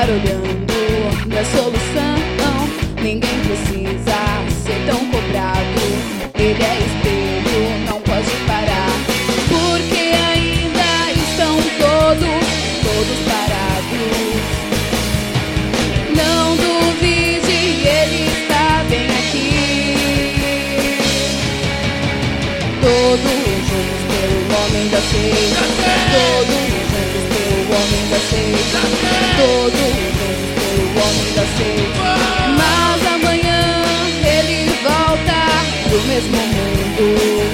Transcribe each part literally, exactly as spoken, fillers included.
Ficar olhando não é solução. Ninguém precisa ser tão cobrado. Ele é espelho, não pode parar, porque ainda estão todos, todos parados. Não duvide, ele está bem aqui. Todos juntos pelo homem da seita. Todos juntos pelo homem da seita. Todos juntos pelo homem da seita. Mas amanhã ele volta pro mesmo mundo.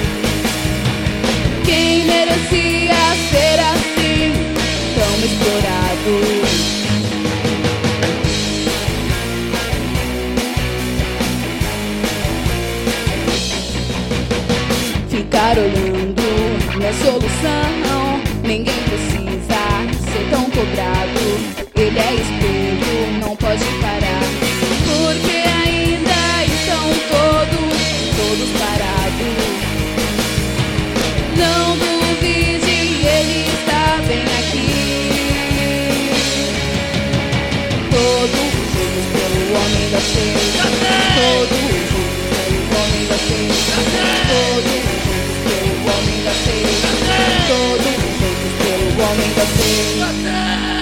Quem merecia ser assim, tão explorado? Ficar olhando não é solução. Ninguém precisa ser tão cobrado. Ele é espelho, não pode parar, porque ainda estão todos, todos parados. Não duvide, ele está bem aqui. Todos juntos pelo homem da seita. Todos juntos pelo homem da seita. Todos juntos pelo homem da seita. Todos juntos pelo homem da seita.